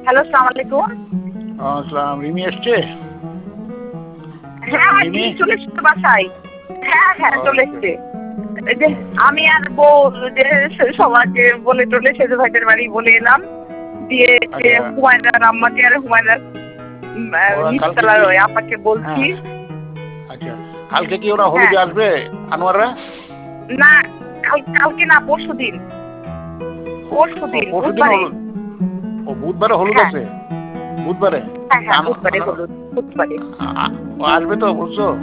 Hello, আসসালামু আলাইকুম। আসসালাম। রিমি এসছে? হ্যাঁ, রিমি? চলে এসছে বাসায়। হ্যাঁ, হ্যাঁ, চলে ওকে। এসছে। এই যে আমি আর বউ যে সবাইকে বলে টলে সেজু ভাইদের বাড়ি বলে এলাম। দিয়ে যে আচ্ছা। হুমায়রার আম্মাকে আর হুমায়রার ওরা কালকে নিচতলার কি? ওই আপাকে বলছি। হ্যাঁ। আচ্ছা। কালকে কি ওরা হ্যাঁ, হলুদে আসবে? আনোয়াররা? না, কালকে না, পরশুদিন। পরশুদিন পরশুদিন বুধবারে। হলুদ? ও বুধবারে হলুদ হ্যাঁ, আছে? বুধবারে? হ্যাঁ, হ্যাঁ, আনো- বুধবারে আনো- হলুদ, বুধবারে। ও আসবে তো বলছো?